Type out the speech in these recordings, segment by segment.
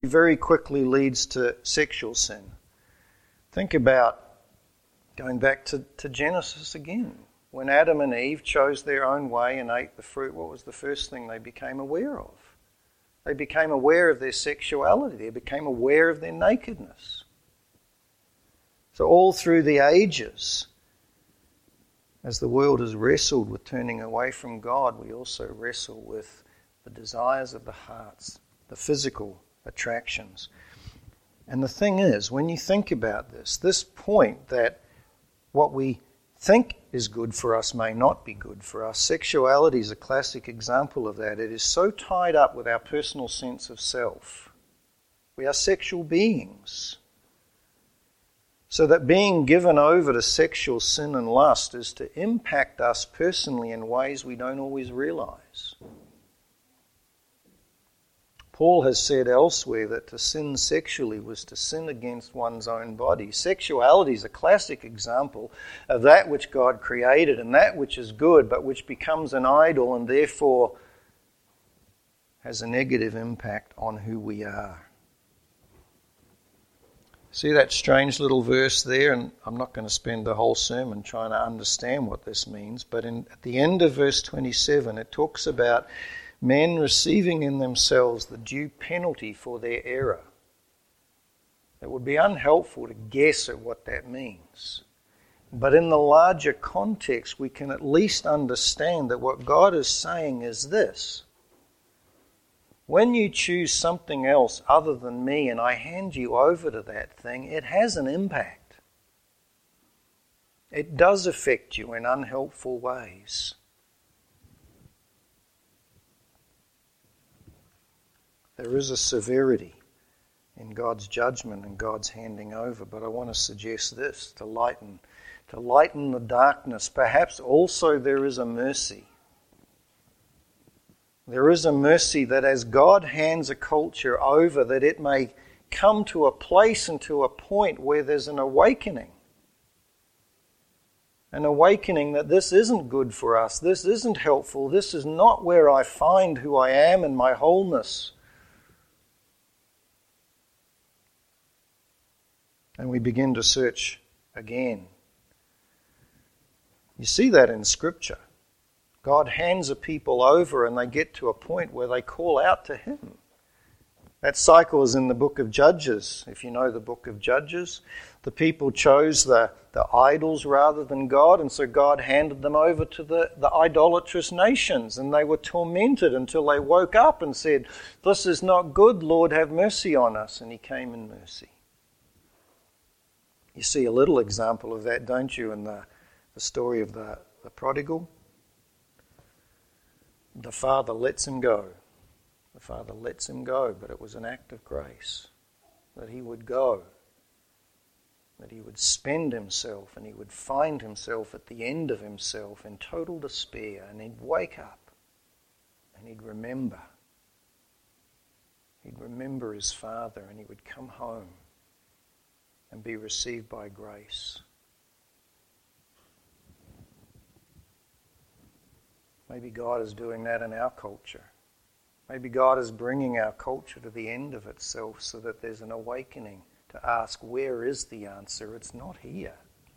very quickly leads to sexual sin. Think about going back to Genesis again. When Adam and Eve chose their own way and ate the fruit, what was the first thing they became aware of? They became aware of their sexuality. They became aware of their nakedness. So all through the ages, as the world has wrestled with turning away from God, we also wrestle with the desires of the hearts, the physical attractions. And the thing is, when you think about this point that what we think is good for us may not be good for us, sexuality is a classic example of that. It is so tied up with our personal sense of self. We are sexual beings. So that being given over to sexual sin and lust is to impact us personally in ways we don't always realize. Paul has said elsewhere that to sin sexually was to sin against one's own body. Sexuality is a classic example of that which God created and that which is good, but which becomes an idol and therefore has a negative impact on who we are. See that strange little verse there? And I'm not going to spend the whole sermon trying to understand what this means, but at the end of verse 27, it talks about men receiving in themselves the due penalty for their error. It would be unhelpful to guess at what that means. But in the larger context, we can at least understand that what God is saying is this. When you choose something else other than me and I hand you over to that thing, it has an impact. It does affect you in unhelpful ways. There is a severity in God's judgment and God's handing over, but I want to suggest this, to lighten the darkness. Perhaps also there is a mercy. There is a mercy that as God hands a culture over, that it may come to a place and to a point where there's an awakening. An awakening that this isn't good for us, this isn't helpful, this is not where I find who I am and my wholeness. And we begin to search again. You see that in Scripture. God hands a people over and they get to a point where they call out to Him. That cycle is in the book of Judges. If you know the book of Judges, the people chose the idols rather than God, and so God handed them over to the idolatrous nations, and they were tormented until they woke up and said, "This is not good, Lord, have mercy on us." And He came in mercy. You see a little example of that, don't you, in the story of the prodigal? The father lets him go. The father lets him go, but it was an act of grace that he would go, that he would spend himself and he would find himself at the end of himself in total despair, and he'd wake up and he'd remember. He'd remember his father and he would come home and be received by grace. Maybe God is doing that in our culture. Maybe God is bringing our culture to the end of itself so that there's an awakening to ask, where is the answer? It's not here.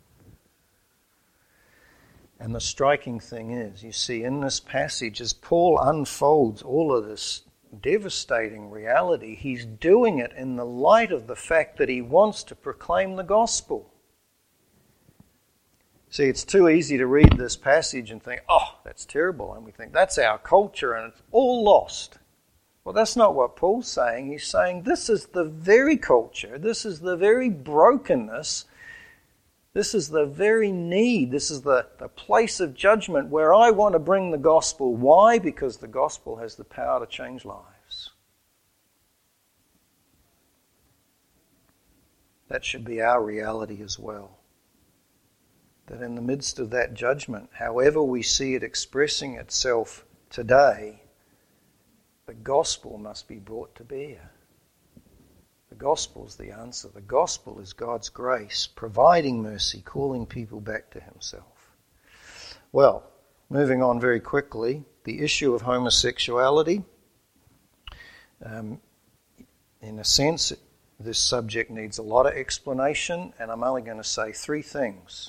And the striking thing is, you see, in this passage, as Paul unfolds all of this devastating reality, he's doing it in the light of the fact that he wants to proclaim the gospel. See, it's too easy to read this passage and think, oh, that's terrible, and we think that's our culture and it's all lost. Well, that's not what Paul's saying. He's saying this is the very culture, this is the very brokenness, this is the very need, this is the place of judgment where I want to bring the gospel. Why? Because the gospel has the power to change lives. That should be our reality as well. That in the midst of that judgment, however we see it expressing itself today, the gospel must be brought to bear. The gospel is the answer. The gospel is God's grace, providing mercy, calling people back to Himself. Well, moving on very quickly, the issue of homosexuality. in a sense, this subject needs a lot of explanation, and I'm only going to say three things.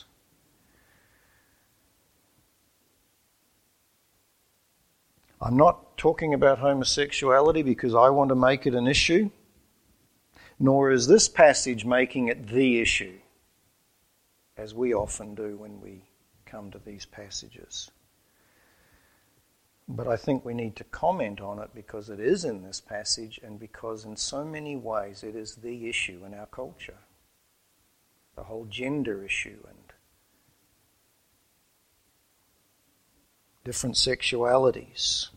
I'm not talking about homosexuality because I want to make it an issue, nor is this passage making it the issue, as we often do when we come to these passages. But I think we need to comment on it because it is in this passage and because in so many ways it is the issue in our culture. The whole gender issue and different sexualities.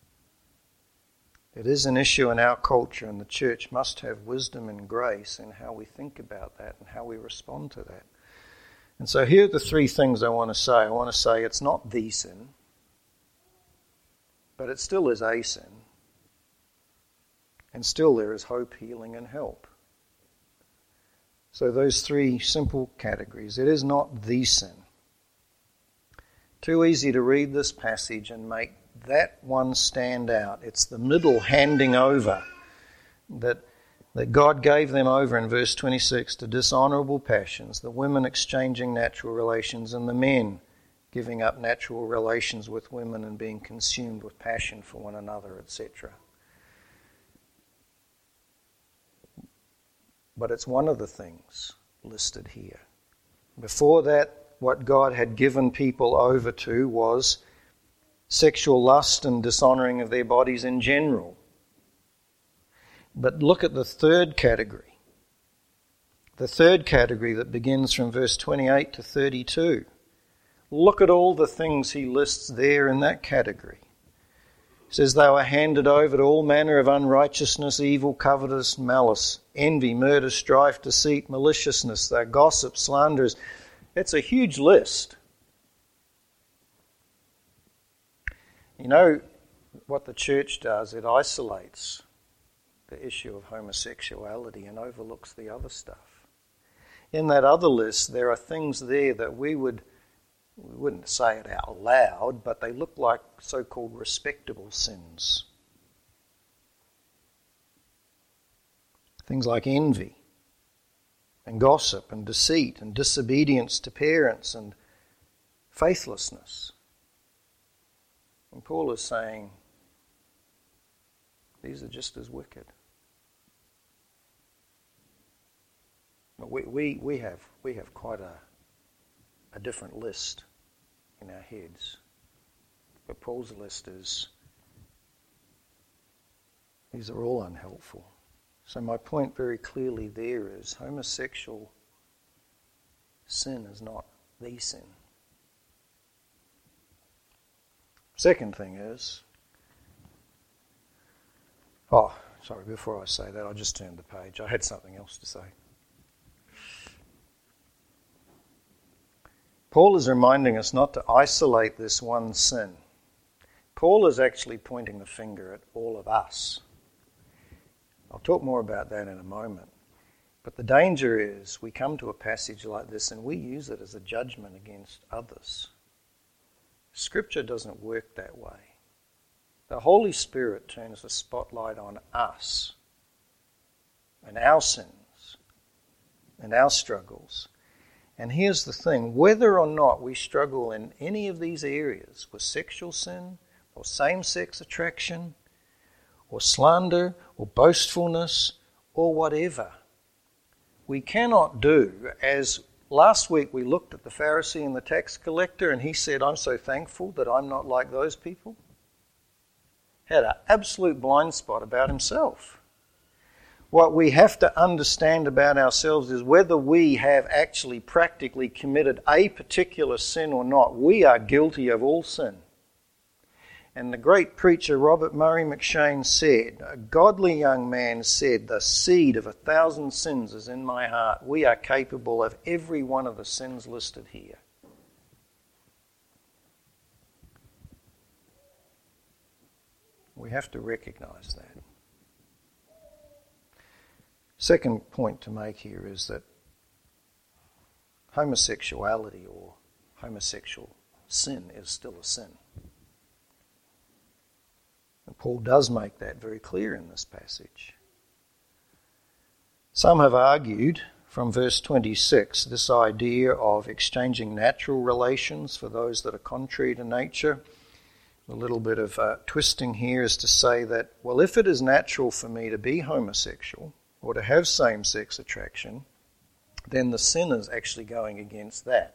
It is an issue in our culture, and the church must have wisdom and grace in how we think about that and how we respond to that. And so here are the three things I want to say. I want to say it's not the sin, but it still is a sin. And still there is hope, healing, and help. So those three simple categories. It is not the sin. Too easy to read this passage and make that one stand out. It's the middle handing over that God gave them over in verse 26 to dishonourable passions, the women exchanging natural relations and the men giving up natural relations with women and being consumed with passion for one another, etc. But it's one of the things listed here. Before that, what God had given people over to was sexual lust and dishonouring of their bodies in general. But look at the third category. The third category that begins from verse 28 to 32. Look at all the things he lists there in that category. He says they were handed over to all manner of unrighteousness, evil, covetous, malice, envy, murder, strife, deceit, maliciousness. They're gossips, slanderers. It's a huge list. You know what the church does? It isolates the issue of homosexuality and overlooks the other stuff. In that other list, there are things there that we wouldn't say it out loud, but they look like so-called respectable sins. Things like envy and gossip and deceit and disobedience to parents and faithlessness. And Paul is saying these are just as wicked. But we have quite a different list in our heads. But Paul's list is, these are all unhelpful. So my point very clearly there is homosexual sin is not the sin. Second thing is, before I say that, I'll just turn the page. I had something else to say. Paul is reminding us not to isolate this one sin. Paul is actually pointing the finger at all of us. I'll talk more about that in a moment. But the danger is we come to a passage like this and we use it as a judgment against others. Scripture doesn't work that way. The Holy Spirit turns the spotlight on us and our sins and our struggles. And here's the thing, whether or not we struggle in any of these areas with sexual sin or same-sex attraction or slander or boastfulness or whatever, we cannot do as last week we looked at the Pharisee and the tax collector and he said, I'm so thankful that I'm not like those people. Had an absolute blind spot about himself. What we have to understand about ourselves is whether we have actually practically committed a particular sin or not, we are guilty of all sin. And the great preacher Robert Murray McCheyne said, a godly young man said, the seed of 1,000 sins is in my heart. We are capable of every one of the sins listed here. We have to recognize that. Second point to make here is that homosexuality or homosexual sin is still a sin. And Paul does make that very clear in this passage. Some have argued from verse 26 this idea of exchanging natural relations for those that are contrary to nature. A little bit of twisting here is to say that, well, if it is natural for me to be homosexual or to have same-sex attraction, then the sin is actually going against that.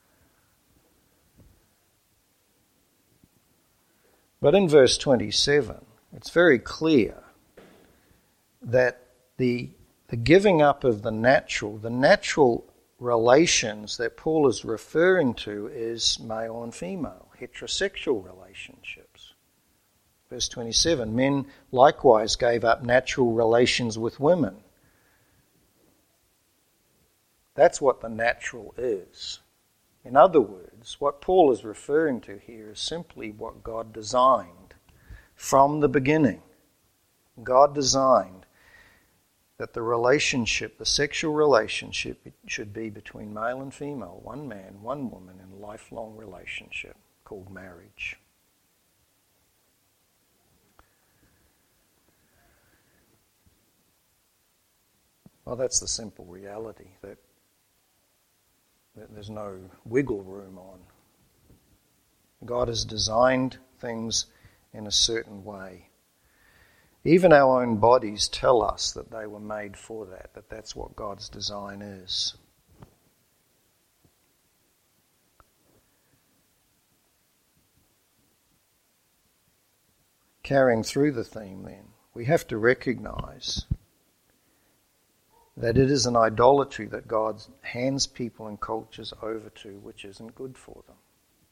But in verse 27, it's very clear that the giving up of the natural relations that Paul is referring to is male and female, heterosexual relationships. Verse 27, men likewise gave up natural relations with women. That's what the natural is. In other words, what Paul is referring to here is simply what God designed from the beginning. God designed that the relationship, the sexual relationship, should be between male and female, one man, one woman, in a lifelong relationship called marriage. Well, that's the simple reality that there's no wiggle room on. God has designed things in a certain way. Even our own bodies tell us that they were made for that that's what God's design is. Carrying through the theme then, we have to recognize that it is an idolatry that God hands people and cultures over to which isn't good for them.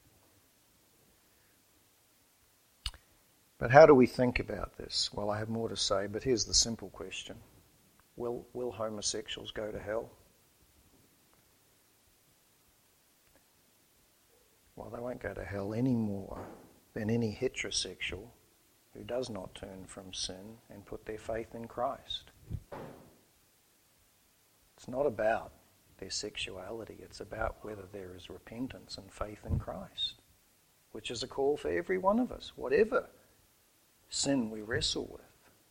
But how do we think about this? Well, I have more to say, but here's the simple question. Will homosexuals go to hell? Well, they won't go to hell any more than any heterosexual who does not turn from sin and put their faith in Christ. It's not about their sexuality, it's about whether there is repentance and faith in Christ, which is a call for every one of us, whatever sin we wrestle with.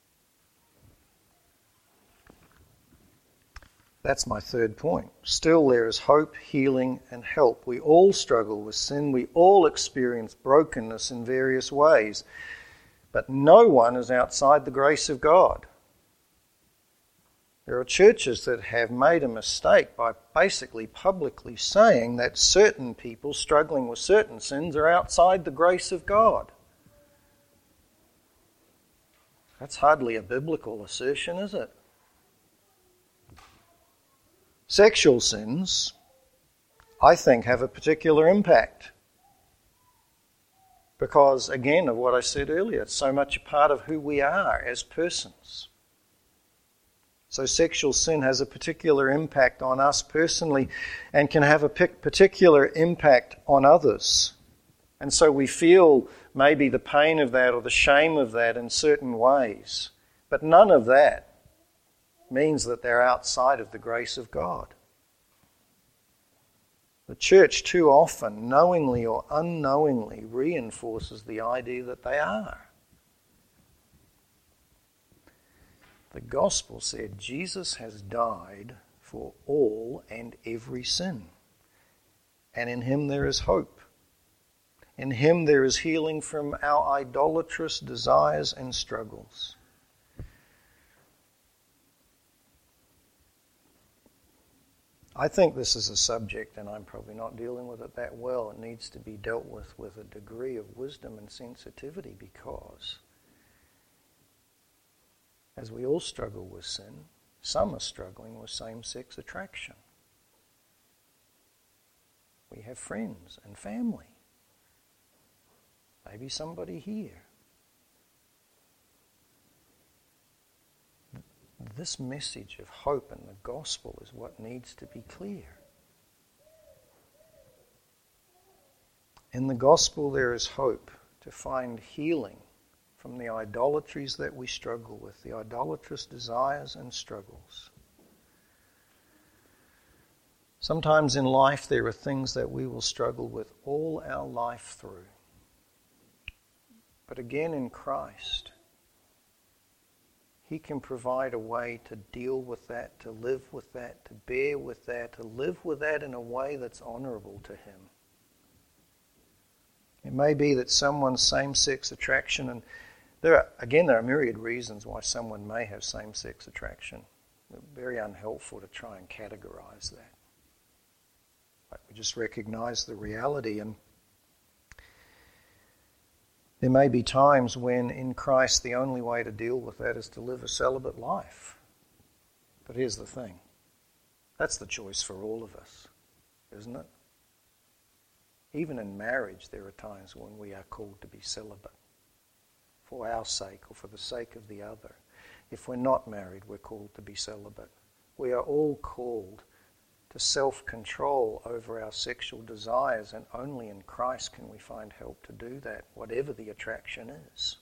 That's my third point. Still there is hope, healing and help. We all struggle with sin, we all experience brokenness in various ways, but no one is outside the grace of God. There are churches that have made a mistake by basically publicly saying that certain people struggling with certain sins are outside the grace of God. That's hardly a biblical assertion, is it? Sexual sins, I think, have a particular impact. Because, again, of what I said earlier, it's so much a part of who we are as persons. So sexual sin has a particular impact on us personally and can have a particular impact on others. And so we feel maybe the pain of that or the shame of that in certain ways. But none of that means that they're outside of the grace of God. The church too often, knowingly or unknowingly, reinforces the idea that they are. The gospel said Jesus has died for all and every sin. And in him there is hope. In him there is healing from our idolatrous desires and struggles. I think this is a subject, and I'm probably not dealing with it that well. It needs to be dealt with a degree of wisdom and sensitivity, because as we all struggle with sin, some are struggling with same-sex attraction. We have friends and family. Maybe somebody here. This message of hope in the gospel is what needs to be clear. In the gospel there is hope to find healing from the idolatries that we struggle with, the idolatrous desires and struggles. Sometimes in life there are things that we will struggle with all our life through. But again in Christ, He can provide a way to deal with that, to live with that, to bear with that, to live with that in a way that's honourable to Him. It may be that someone's same-sex attraction, and there are myriad reasons why someone may have same-sex attraction. It's very unhelpful to try and categorise that. But we just recognise the reality, and there may be times when in Christ the only way to deal with that is to live a celibate life. But here's the thing. That's the choice for all of us, isn't it? Even in marriage there are times when we are called to be celibate for our sake or for the sake of the other. If we're not married, we're called to be celibate. We are all called to self-control over our sexual desires, and only in Christ can we find help to do that, whatever the attraction is.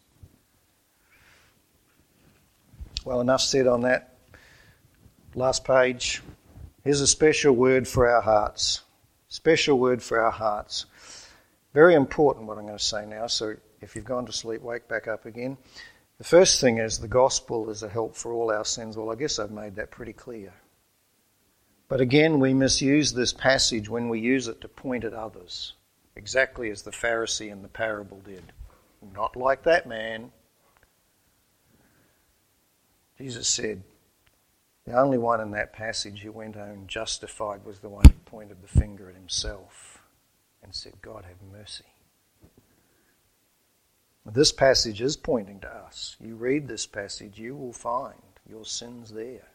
Well, enough said on that. Last page. Here's a special word for our hearts. Special word for our hearts. Very important what I'm going to say now, so if you've gone to sleep, wake back up again. The first thing is the gospel is a help for all our sins. Well, I guess I've made that pretty clear. But again, we misuse this passage when we use it to point at others, exactly as the Pharisee in the parable did. Not like that man. Jesus said, the only one in that passage who went home justified was the one who pointed the finger at himself and said, God have mercy. This passage is pointing to us. You read this passage, you will find your sins there.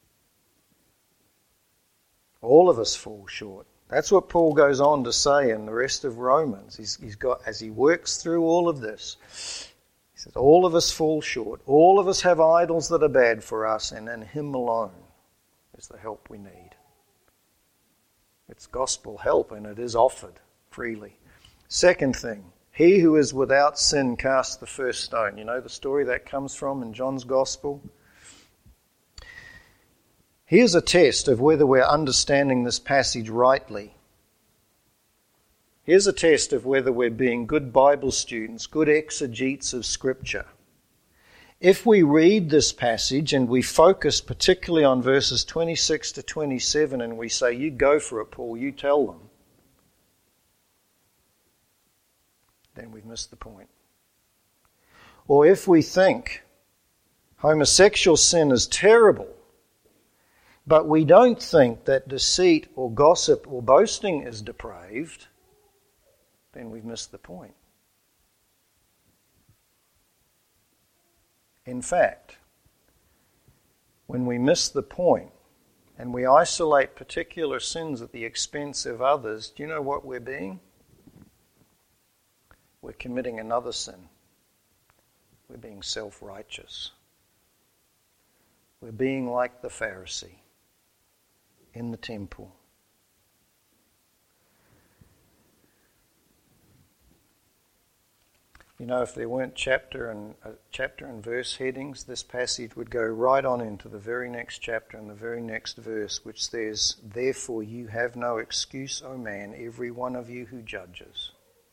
All of us fall short. That's what Paul goes on to say in the rest of Romans. He's got, as he works through all of this, he says, all of us fall short. All of us have idols that are bad for us, and in Him alone is the help we need. It's gospel help, and it is offered freely. Second thing, he who is without sin cast the first stone. You know the story that comes from in John's Gospel? Here's a test of whether we're understanding this passage rightly. Here's a test of whether we're being good Bible students, good exegetes of Scripture. If we read this passage and we focus particularly on verses 26 to 27 and we say, you go for it, Paul, you tell them, then we've missed the point. Or if we think homosexual sin is terrible, but we don't think that deceit or gossip or boasting is depraved, then we've missed the point. In fact, when we miss the point and we isolate particular sins at the expense of others, do you know what we're being? We're committing another sin. We're being self-righteous. We're being like the Pharisee in the temple. You know, if there weren't chapter and verse headings, this passage would go right on into the very next chapter and the very next verse, which says, therefore you have no excuse, O man, every one of you who judges.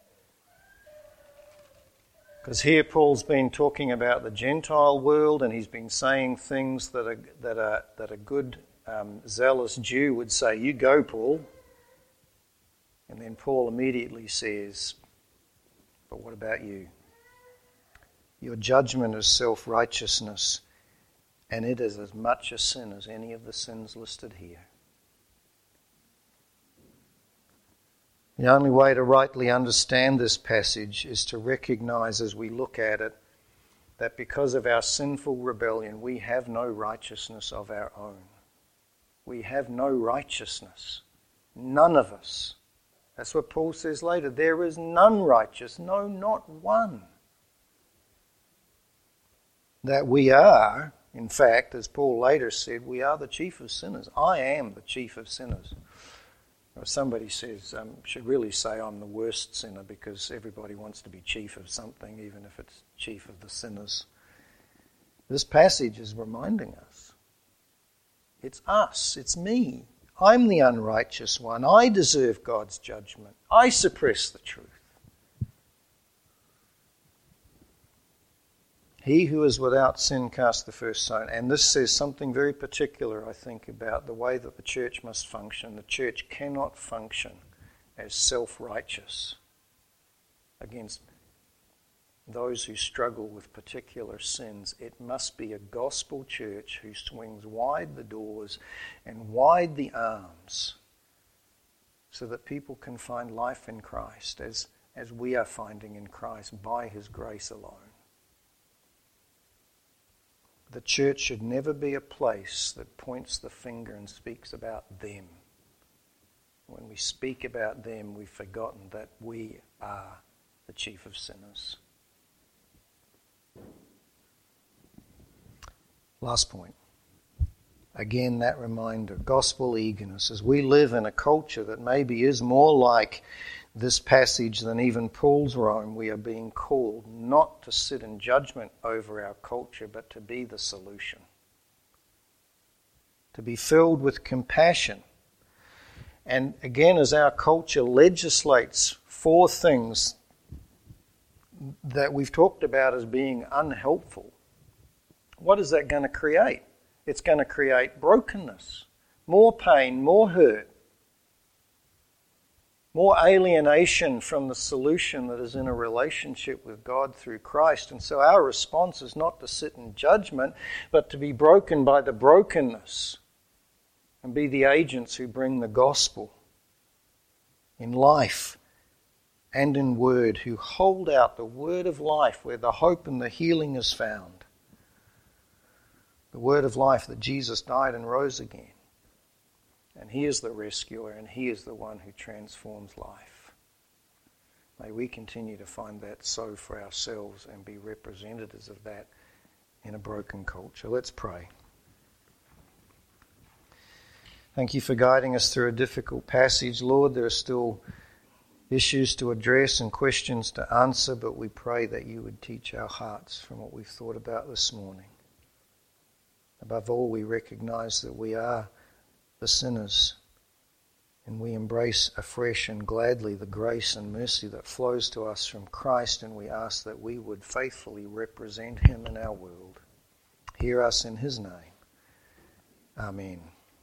Because here Paul's been talking about the Gentile world, and he's been saying things that a good zealous Jew would say, you go, Paul. And then Paul immediately says, but what about you? Your judgment is self-righteousness, and it is as much a sin as any of the sins listed here. The only way to rightly understand this passage is to recognize as we look at it that because of our sinful rebellion, we have no righteousness of our own. We have no righteousness. None of us. That's what Paul says later. There is none righteous, no, not one. That we are, in fact, as Paul later said, we are the chief of sinners. I am the chief of sinners. Or somebody says, should really say I'm the worst sinner because everybody wants to be chief of something, even if it's chief of the sinners. This passage is reminding us. It's us, it's me. I'm the unrighteous one. I deserve God's judgment. I suppress the truth. He who is without sin cast the first stone. And this says something very particular, I think, about the way that the church must function. The church cannot function as self-righteous against those who struggle with particular sins. It must be a gospel church who swings wide the doors and wide the arms so that people can find life in Christ as we are finding in Christ by His grace alone. The church should never be a place that points the finger and speaks about them. When we speak about them, we've forgotten that we are the chief of sinners. Last point. Again, that reminder, gospel eagerness. As we live in a culture that maybe is more like this passage than even Paul's Rome, we are being called not to sit in judgment over our culture, but to be the solution. To be filled with compassion. And again, as our culture legislates for things that we've talked about as being unhelpful, what is that going to create? It's going to create brokenness, more pain, more hurt, more alienation from the solution that is in a relationship with God through Christ. And so our response is not to sit in judgment, but to be broken by the brokenness and be the agents who bring the gospel in life and in word, who hold out the word of life where the hope and the healing is found. The word of life that Jesus died and rose again. And He is the rescuer, and He is the one who transforms life. May we continue to find that so for ourselves and be representatives of that in a broken culture. Let's pray. Thank You for guiding us through a difficult passage. Lord, there are still issues to address and questions to answer, but we pray that You would teach our hearts from what we've thought about this morning. Above all, we recognize that we are the sinners, and we embrace afresh and gladly the grace and mercy that flows to us from Christ, and we ask that we would faithfully represent Him in our world. Hear us in His name. Amen.